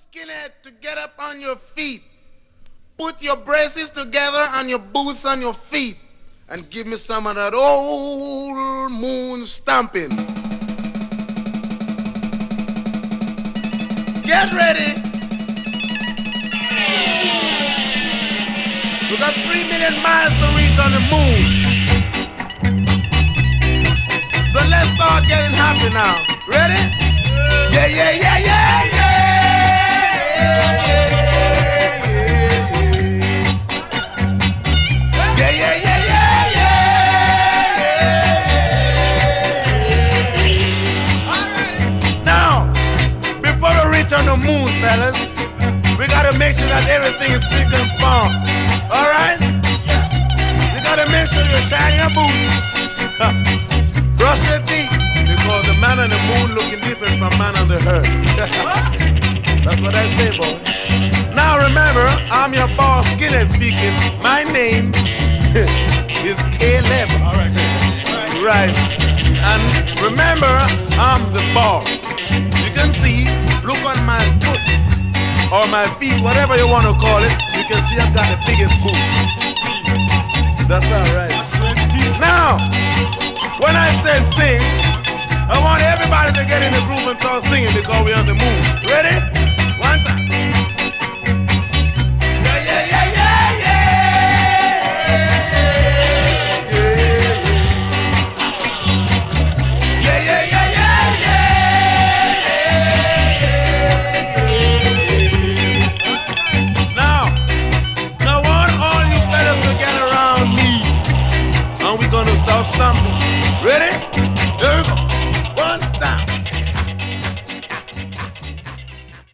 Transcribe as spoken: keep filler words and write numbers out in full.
skinhead to get up on your feet. Put your braces together and your boots on your feet. And give me some of that old moon stomping. Get ready. We got three million miles to reach on the moon. So let's start getting happy now. Ready? Yeah, yeah, yeah, yeah, yeah. Yeah, yeah, yeah, yeah, yeah. All right. Now, before we reach on the moon, fellas, we gotta make sure that everything is spick and span. All right? You gotta make sure you shine your boots. Brush your teeth, because the man on the moon looking different from man on the earth. That's what I say, boy. Now remember, I'm your boss, Skinhead speaking. My name is Caleb. All right. Right. And remember, I'm the boss. You can see, look on my foot or my feet, whatever you want to call it. You can see I've got the biggest boots. That's all right. Now, when I said sing, I want everybody to get in the groove and start singing because we're on the moon.